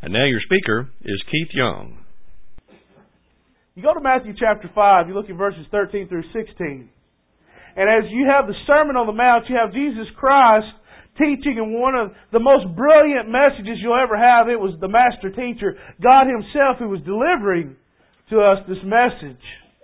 And now your speaker is Keith Young. You go to Matthew chapter 5, you look at verses 13 through 16. And as you have the Sermon on the Mount, you have Jesus Christ teaching in one of the most brilliant messages you'll ever have. It was the Master Teacher, God Himself, who was delivering to us this message.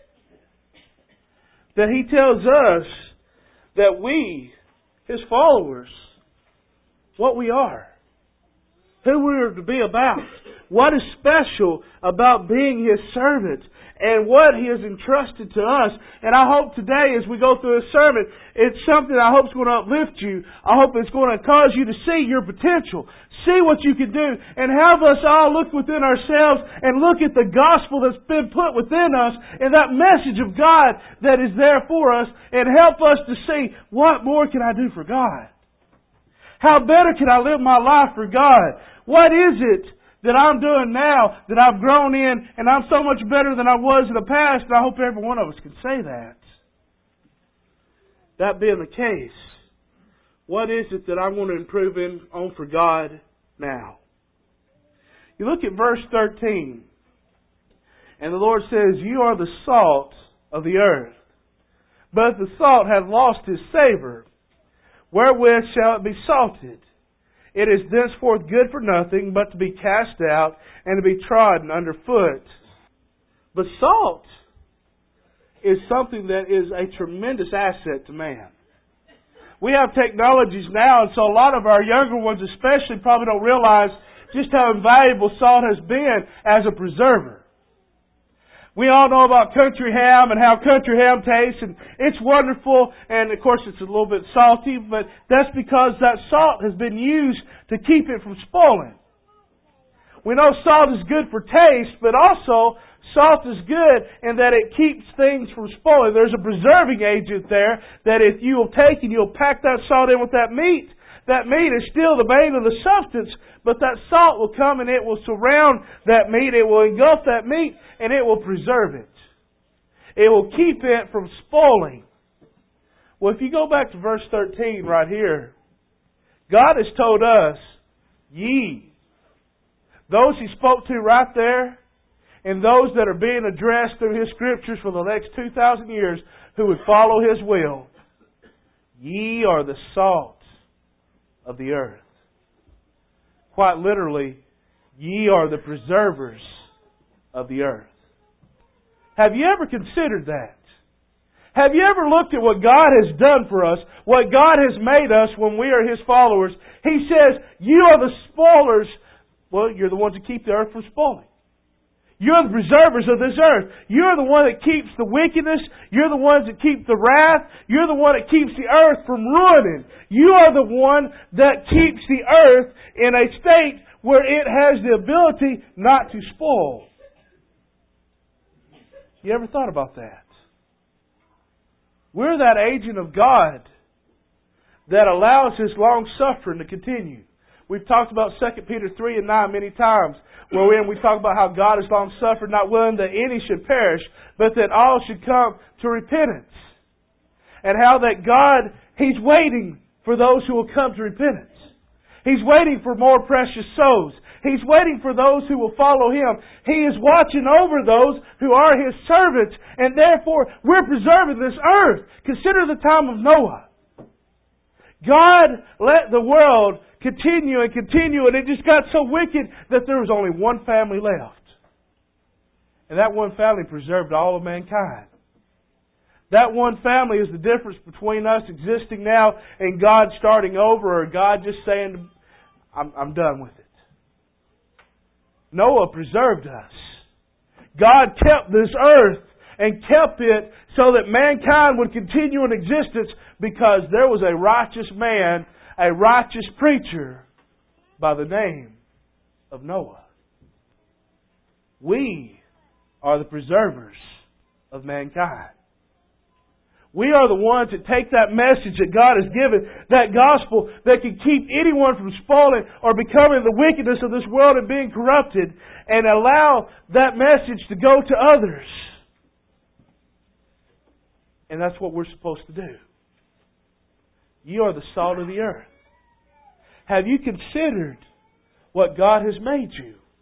That He tells us that we, His followers, what we are, who we are to be about, what is special about being His servant, and what He has entrusted to us. And I hope today, as we go through this sermon, it's something I hope is going to uplift you. I hope it's going to cause you to see your potential, see what you can do, and have us all look within ourselves and look at the gospel that's been put within us and that message of God that is there for us, and help us to see, what more can I do for God? How better can I live my life for God? What is it that I'm doing now that I've grown in and I'm so much better than I was in the past? And I hope every one of us can say that. That being the case, what is it that I want to improve on for God now? You look at verse 13, and the Lord says, "You are the salt of the earth. But if the salt hath lost his savour, wherewith shall it be salted? It is thenceforth good for nothing, but to be cast out and to be trodden under foot." But salt is something that is a tremendous asset to man. We have technologies now, and so a lot of our younger ones especially probably don't realize just how invaluable salt has been as a preserver. We all know about country ham and how country ham tastes, and it's wonderful, and of course it's a little bit salty, but that's because that salt has been used to keep it from spoiling. We know salt is good for taste, but also salt is good in that it keeps things from spoiling. There's a preserving agent there that if you will take and you'll pack that salt in with that meat is still the main of the substance, but that salt will come and it will surround that meat, it will engulf that meat, and it will preserve it. It will keep it from spoiling. Well, if you go back to verse 13 right here, God has told us, ye. Those He spoke to right there, and those that are being addressed through His Scriptures for the next 2,000 years who would follow His will. Ye are the salt of the earth. Quite literally, ye are the preservers of the earth. Have you ever considered that? Have you ever looked at what God has done for us, what God has made us when we are His followers? He says, you are the spoilers. Well, you're the ones that keep the earth from spoiling. You're the preservers of this earth. You're the one that keeps the wickedness. You're the ones that keep the wrath. You're the one that keeps the earth from ruining. You are the one that keeps the earth in a state where it has the ability not to spoil. You ever thought about that? We're that agent of God that allows His long suffering to continue. We've talked about 2 Peter 3 and 9 many times, wherein we talk about how God is long suffering, not willing that any should perish, but that all should come to repentance. And how that God, He's waiting for those who will come to repentance. He's waiting for more precious souls. He's waiting for those who will follow Him. He is watching over those who are His servants, and therefore we're preserving this earth. Consider the time of Noah. God let the world continue, and it just got so wicked that there was only one family left. And that one family preserved all of mankind. That one family is the difference between us existing now and God starting over, or God just saying, I'm done with it. Noah preserved us. God kept this earth and kept it so that mankind would continue in existence because there was a righteous man, a righteous preacher by the name of Noah. We are the preservers of mankind. We are the ones that take that message that God has given, that gospel that can keep anyone from spoiling or becoming the wickedness of this world and being corrupted, and allow that message to go to others. And that's what we're supposed to do. You are the salt of the earth. Have you considered what God has made you?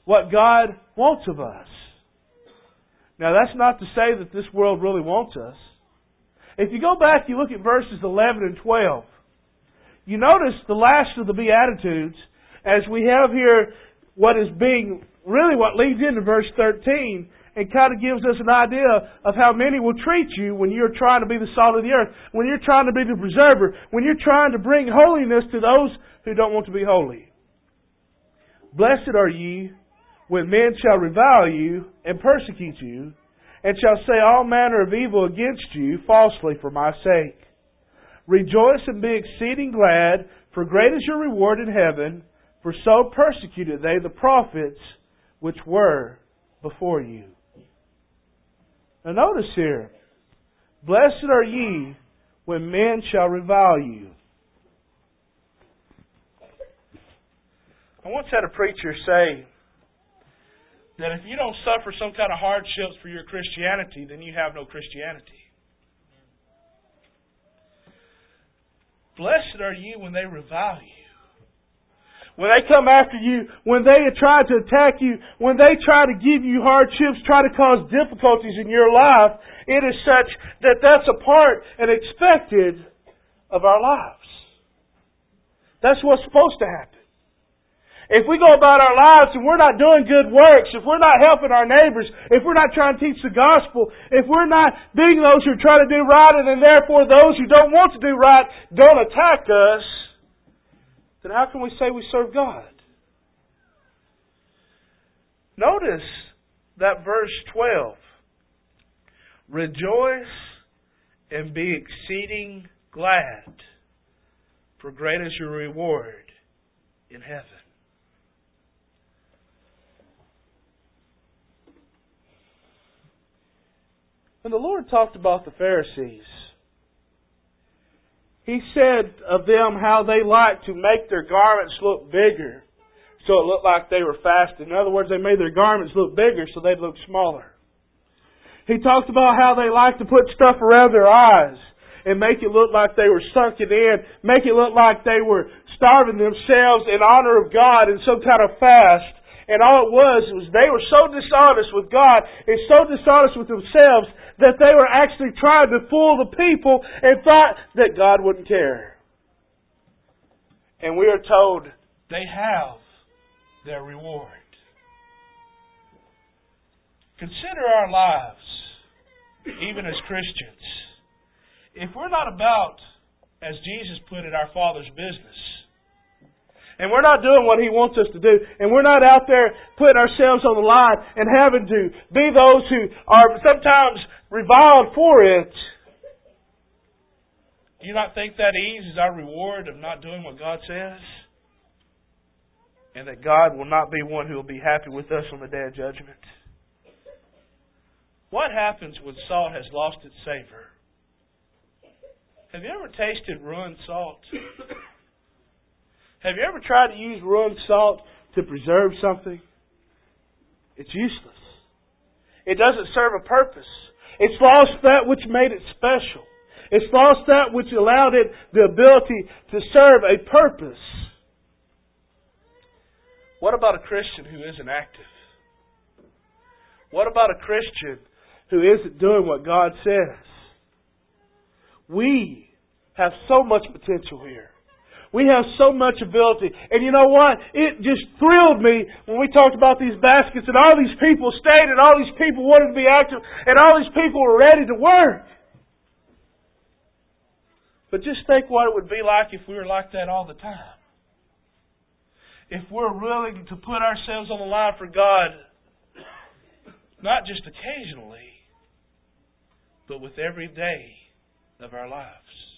what God wants of us. Now, that's not to say that this world really wants us. If you go back, you look at verses 11 and 12. You notice the last of the Beatitudes, as we have here what is being, really what leads into verse 13, and kind of gives us an idea of how many will treat you when you're trying to be the salt of the earth, when you're trying to be the preserver, when you're trying to bring holiness to those who don't want to be holy. Blessed are ye when men shall revile you and persecute you, and shall say all manner of evil against you falsely for my sake. Rejoice and be exceeding glad, for great is your reward in heaven, for so persecuted they the prophets which were before you. Now notice here, blessed are ye when men shall revile you. I once had a preacher say that if you don't suffer some kind of hardships for your Christianity, then you have no Christianity. Blessed are you when they revile you. When they come after you, when they try to attack you, when they try to give you hardships, try to cause difficulties in your life, it is such that that's a part and expected of our lives. That's what's supposed to happen. If we go about our lives and we're not doing good works, if we're not helping our neighbors, if we're not trying to teach the gospel, if we're not being those who are trying to do right and then therefore those who don't want to do right don't attack us, then how can we say we serve God? Notice that verse 12. Rejoice and be exceeding glad, for great is your reward in heaven. When the Lord talked about the Pharisees, He said of them how they liked to make their garments look bigger so it looked like they were fasting. In other words, they made their garments look bigger so they'd look smaller. He talked about how they liked to put stuff around their eyes and make it look like they were sunken in, make it look like they were starving themselves in honor of God in some kind of fast. And all it was they were so dishonest with God and so dishonest with themselves that they were actually trying to fool the people and thought that God wouldn't care. And we are told they have their reward. Consider our lives, even as Christians. If we're not about, as Jesus put it, our Father's business, and we're not doing what He wants us to do, and we're not out there putting ourselves on the line and having to be those who are sometimes reviled for it, do you not think that ease is our reward of not doing what God says? And that God will not be one who will be happy with us on the day of judgment? What happens when salt has lost its savor? Have you ever tasted ruined salt? Have you ever tried to use ruined salt to preserve something? It's useless. It doesn't serve a purpose. It's lost that which made it special. It's lost that which allowed it the ability to serve a purpose. What about a Christian who isn't active? What about a Christian who isn't doing what God says? We have so much potential here. We have so much ability. And you know what? It just thrilled me when we talked about these baskets and all these people stayed and all these people wanted to be active and all these people were ready to work. But just think what it would be like if we were like that all the time. If we're willing to put ourselves on the line for God, not just occasionally, but with every day of our lives.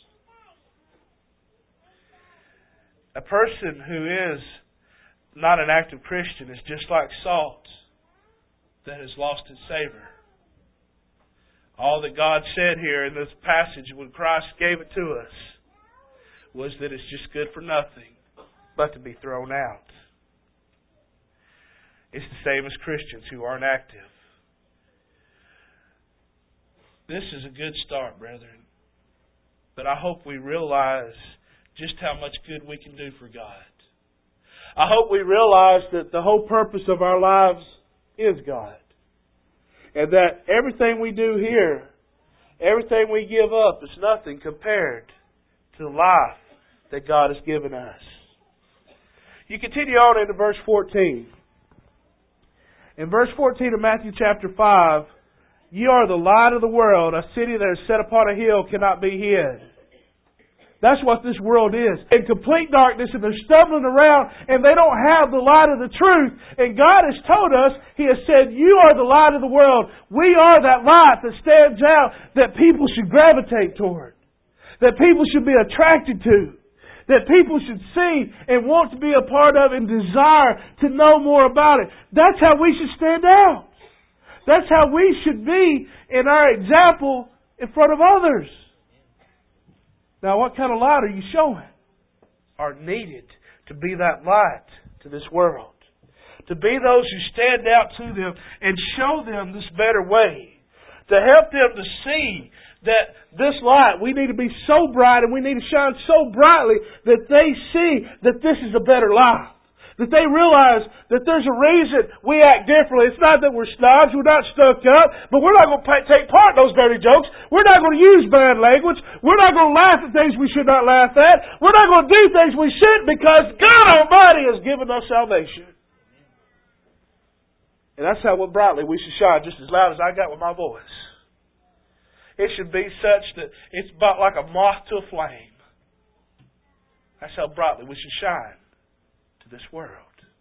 A person who is not an active Christian is just like salt that has lost its savor. All that God said here in this passage when Christ gave it to us was that it's just good for nothing but to be thrown out. It's the same as Christians who aren't active. This is a good start, brethren. But I hope we realize just how much good we can do for God. I hope we realize that the whole purpose of our lives is God. And that everything we do here, everything we give up is nothing compared to the life that God has given us. You continue on into verse 14. In verse 14 of Matthew chapter 5, "Ye are the light of the world. A city that is set upon a hill cannot be hid." That's what this world is. In complete darkness, and they're stumbling around, and they don't have the light of the truth. And God has told us, He has said, "You are the light of the world." We are that light that stands out, that people should gravitate toward, that people should be attracted to, that people should see and want to be a part of and desire to know more about it. That's how we should stand out. That's how we should be in our example in front of others. Now, what kind of light are you showing? Are needed to be that light to this world. To be those who stand out to them and show them this better way. To help them to see that this light, we need to be so bright and we need to shine so brightly that they see that this is a better life. That they realize that there's a reason we act differently. It's not that we're snobs, we're not stuck up, but we're not going to take part in those dirty jokes. We're not going to use bad language. We're not going to laugh at things we should not laugh at. We're not going to do things we shouldn't, because God Almighty has given us salvation. And that's how brightly we should shine, just as loud as I got with my voice. It should be such that it's about like a moth to a flame. That's how brightly we should shine to this world.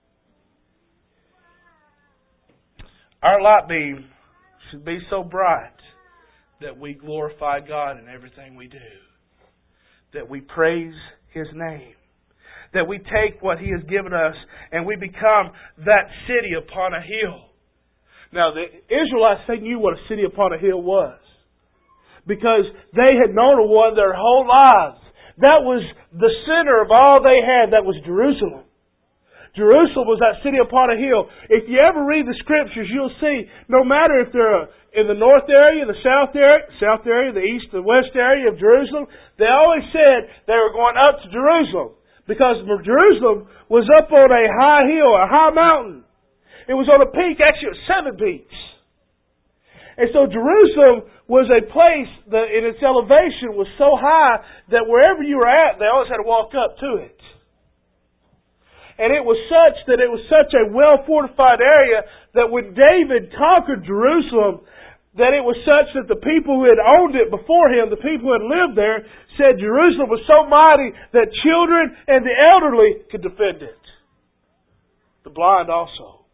Our light beam should be so bright that we glorify God in everything we do. That we praise His name. That we take what He has given us and we become that city upon a hill. Now, the Israelites, they knew what a city upon a hill was, because they had known a one their whole lives. That was the center of all they had. That was Jerusalem. Jerusalem was that city upon a hill. If you ever read the Scriptures, you'll see, no matter if they're in the north area, the south area, the east, the west area of Jerusalem, they always said they were going up to Jerusalem, because Jerusalem was up on a high hill, a high mountain. It was on a peak, actually it was 7 peaks. And so Jerusalem was a place that in its elevation was so high that wherever you were at, they always had to walk up to it. And it was such that it was such a well-fortified area that when David conquered Jerusalem, that it was such that the people who had owned it before him, the people who had lived there, said Jerusalem was so mighty that children and the elderly could defend it. The blind also.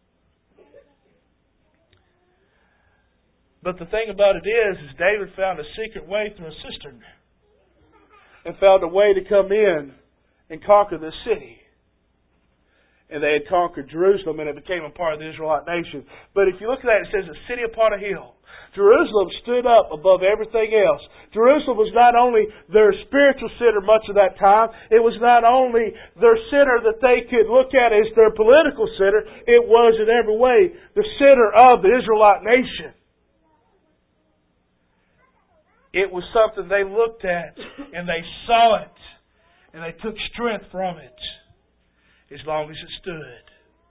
But the thing about it is David found a secret way through a cistern and found a way to come in and conquer this city. And they had conquered Jerusalem, and it became a part of the Israelite nation. But if you look at that, it says a city upon a hill. Jerusalem stood up above everything else. Jerusalem was not only their spiritual center much of that time, it was not only their center that they could look at as their political center, it was in every way the center of the Israelite nation. It was something they looked at and they saw it and they took strength from it as long as it stood.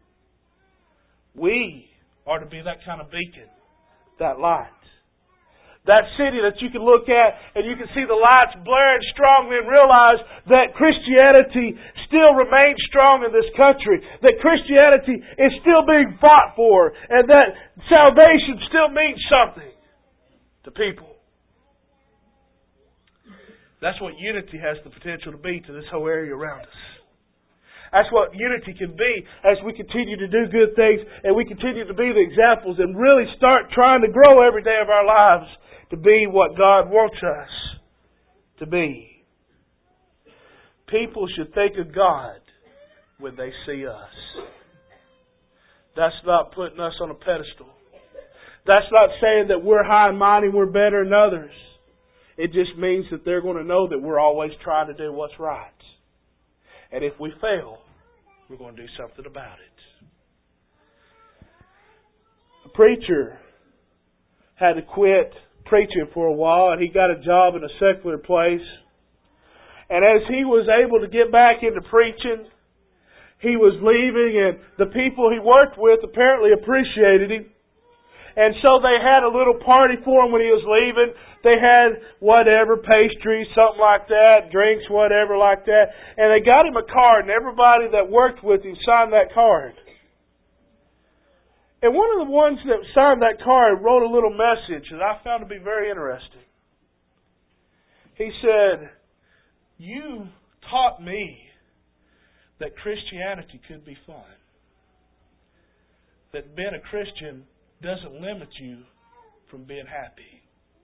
We are to be that kind of beacon, that light. That city that you can look at and you can see the lights blaring strongly and realize that Christianity still remains strong in this country. That Christianity is still being fought for. And that salvation still means something to people. That's what unity has the potential to be to this whole area around us. That's what unity can be as we continue to do good things and we continue to be the examples and really start trying to grow every day of our lives to be what God wants us to be. People should think of God when they see us. That's not putting us on a pedestal. That's not saying that we're high and mighty and we're better than others. It just means that they're going to know that we're always trying to do what's right. And if we fail, we're going to do something about it. A preacher had to quit preaching for a while, and he got a job in a secular place. And as he was able to get back into preaching, he was leaving, and the people he worked with apparently appreciated him. And so they had a little party for him when he was leaving. They had whatever, pastries, something like that, drinks, whatever like that. And they got him a card, and everybody that worked with him signed that card. And one of the ones that signed that card wrote a little message that I found to be very interesting. He said, "You taught me that Christianity could be fun. That being a Christian doesn't limit you from being happy."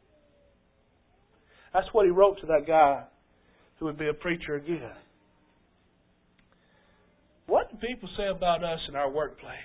That's what he wrote to that guy who would be a preacher again. What do people say about us in our workplace?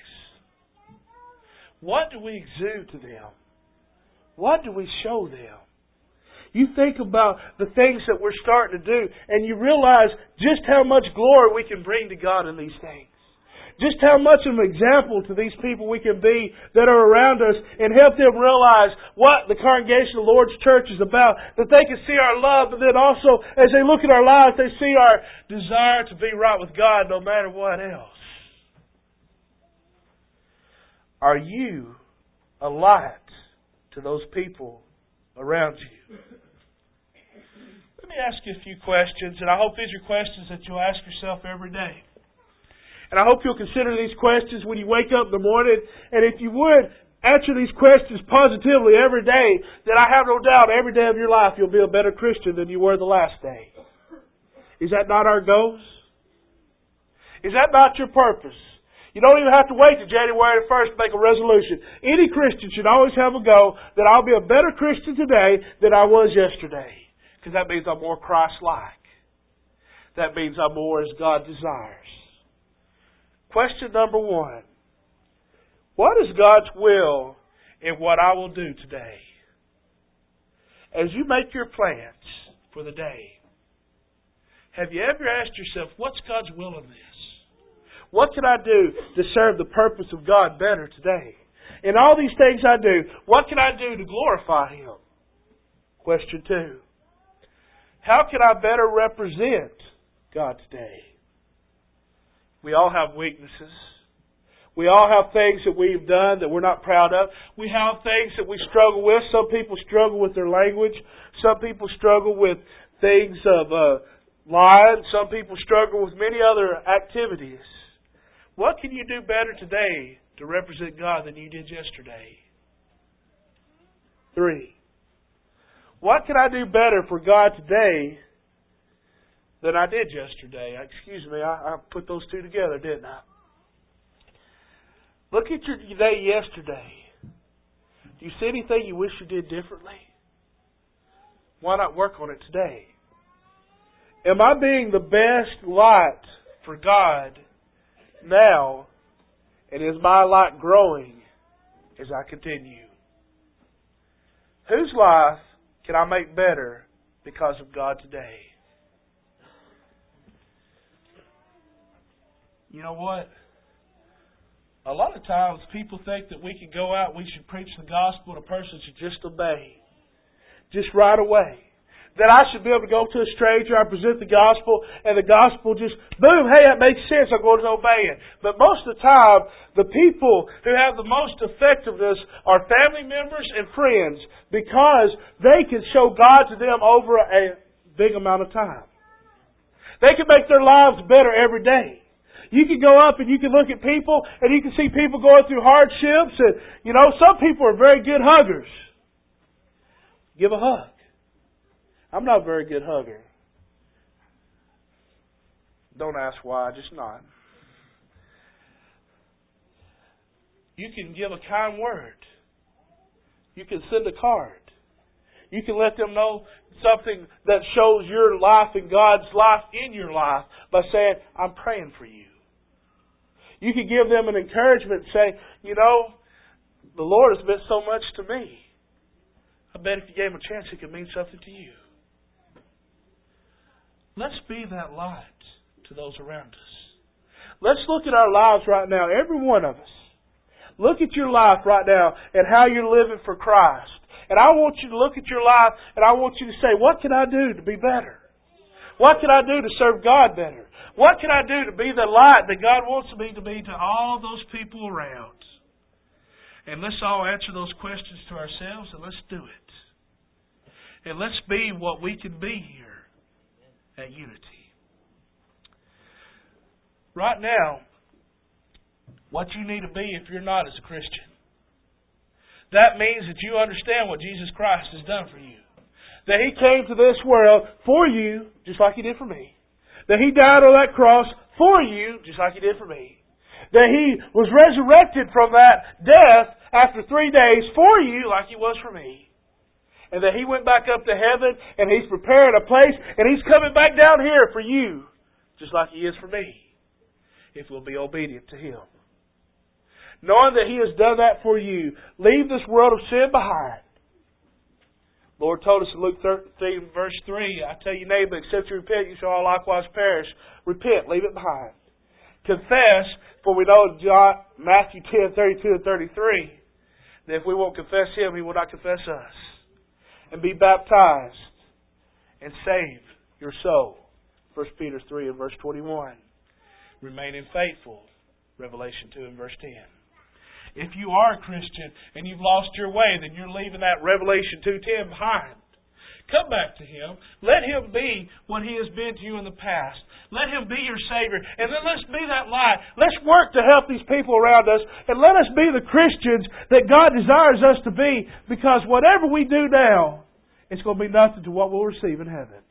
What do we exude to them? What do we show them? You think about the things that we're starting to do, and you realize just how much glory we can bring to God in these things. Just how much of an example to these people we can be that are around us, and help them realize what the congregation of the Lord's Church is about. That they can see our love, but then also, as they look at our lives, they see our desire to be right with God no matter what else. Are you a light to those people around you? Let me ask you a few questions, and I hope these are questions that you'll ask yourself every day. And I hope you'll consider these questions when you wake up in the morning. And if you would, answer these questions positively every day, then I have no doubt every day of your life you'll be a better Christian than you were the last day. Is that not our goals? Is that not your purpose? You don't even have to wait till January the 1st to make a resolution. Any Christian should always have a goal that I'll be a better Christian today than I was yesterday. Because that means I'm more Christ-like. That means I'm more as God desires. Question number 1. What is God's will in what I will do today? As you make your plans for the day, have you ever asked yourself, what's God's will in this? What can I do to serve the purpose of God better today? In all these things I do, what can I do to glorify Him? Question 2. How can I better represent God today? We all have weaknesses. We all have things that we've done that we're not proud of. We have things that we struggle with. Some people struggle with their language. Some people struggle with things of lying. Some people struggle with many other activities. What can you do better today to represent God than you did yesterday? 3. What can I do better for God today than I did yesterday? Excuse me, I put those two together, didn't I? Look at your day yesterday. Do you see anything you wish you did differently? Why not work on it today? Am I being the best light for God now? And is my light growing as I continue? Whose life can I make better because of God today? You know what? A lot of times people think that we can go out, we should preach the gospel, and a person should just obey. Just right away. That I should be able to go to a stranger, I present the gospel, and the gospel just, boom, hey, that makes sense, I'm going to obey it. But most of the time, the people who have the most effectiveness are family members and friends, because they can show God to them over a big amount of time. They can make their lives better every day. You can go up and you can look at people, and you can see people going through hardships, and, some people are very good huggers. Give a hug. I'm not a very good hugger. Don't ask why, just not. You can give a kind word. You can send a card. You can let them know something that shows your life and God's life in your life by saying, I'm praying for you. You can give them an encouragement and say, the Lord has meant so much to me. I bet if you gave him a chance, it could mean something to you. Let's be that light to those around us. Let's look at our lives right now, every one of us. Look at your life right now and how you're living for Christ. And I want you to look at your life and I want you to say, what can I do to be better? What can I do to serve God better? What can I do to be the light that God wants me to be to all those people around? And let's all answer those questions to ourselves, and let's do it. And let's be what we can be here at Unity. Right now, what you need to be if you're not is a Christian. That means that you understand what Jesus Christ has done for you. That He came to this world for you, just like He did for me. That He died on that cross for you, just like He did for me. That He was resurrected from that death after 3 days for you, like He was for me. And that He went back up to heaven, and He's preparing a place, and He's coming back down here for you, just like He is for me, if we'll be obedient to Him. Knowing that He has done that for you, leave this world of sin behind. The Lord told us in Luke 13, verse 3, I tell you, neighbor, except you repent, you shall all likewise perish. Repent, leave it behind. Confess, for we know in Matthew 10, 32 and 33, that if we won't confess Him, He will not confess us. And be baptized and save your soul. 1 Peter 3 and verse 21. Remaining faithful. Revelation 2 and verse 10. If you are a Christian and you've lost your way, then you're leaving that Revelation 2:10 behind. Come back to Him. Let Him be what He has been to you in the past. Let Him be your Savior. And then let's be that light. Let's work to help these people around us. And let us be the Christians that God desires us to be. Because whatever we do now, it's going to be nothing to what we'll receive in heaven.